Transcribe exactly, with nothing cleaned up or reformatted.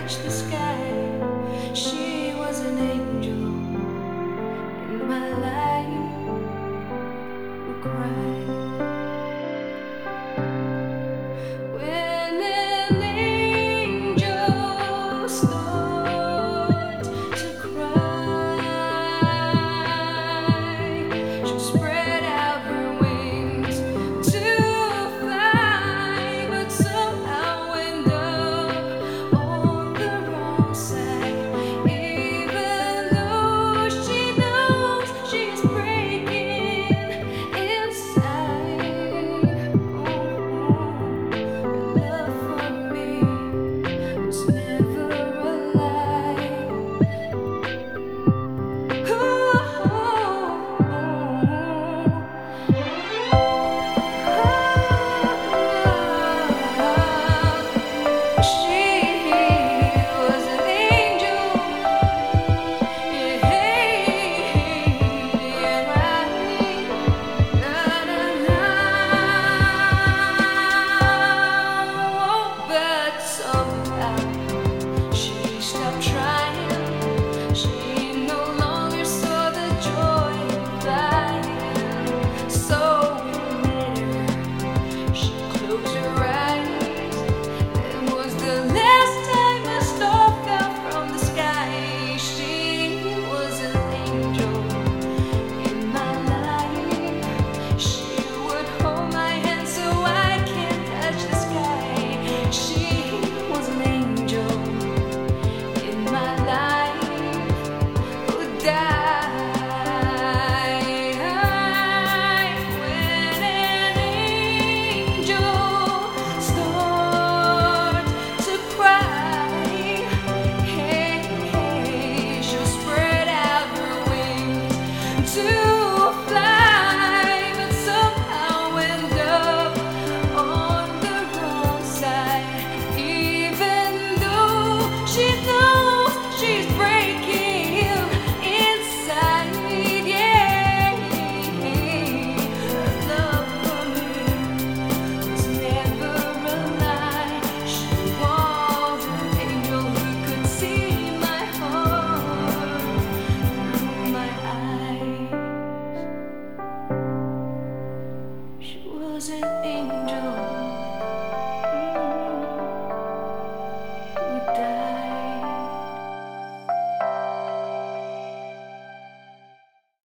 touch the sky. She was an angel in my life who cried. When an angel starts to cry, she'll spread out her wings to fly, but somehow end up on the wrong side. Even though she knows she's breaking inside, love for me was never a lie. She was an angel, yeah, right. Na na na. But somehow she stopped trying. She no longer saw the joy in flying. So we met her. She closed her eyes. That was the last time a star fell from the sky. She was an angel in my life. She would hold my hand so I can touch the sky. She